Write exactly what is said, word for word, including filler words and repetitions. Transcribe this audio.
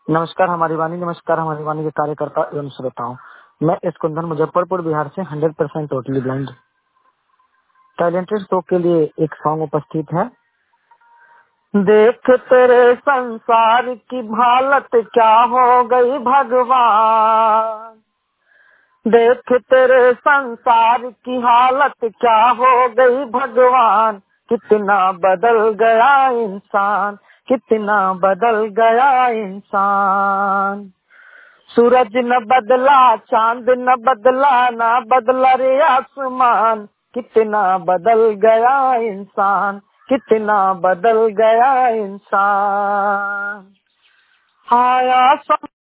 नमस्कार हमारी वाणी नमस्कार हमारी वाणी के कार्यकर्ता एवं श्रोताओं। मैं स्कुंदन मुजफ्फरपुर बिहार से hundred percent totally blind talented show के लिए एक सॉन्ग उपस्थित है। देख तेरे संसार की हालत क्या हो गई भगवान, देख तेरे संसार की हालत क्या हो गई भगवान, कितना बदल गया इंसान, कितना बदल गया इंसान। सूरज न बदला, चांद न बदला, ना बदला रे आसमान, कितना बदल गया इंसान, कितना बदल गया इंसान। आया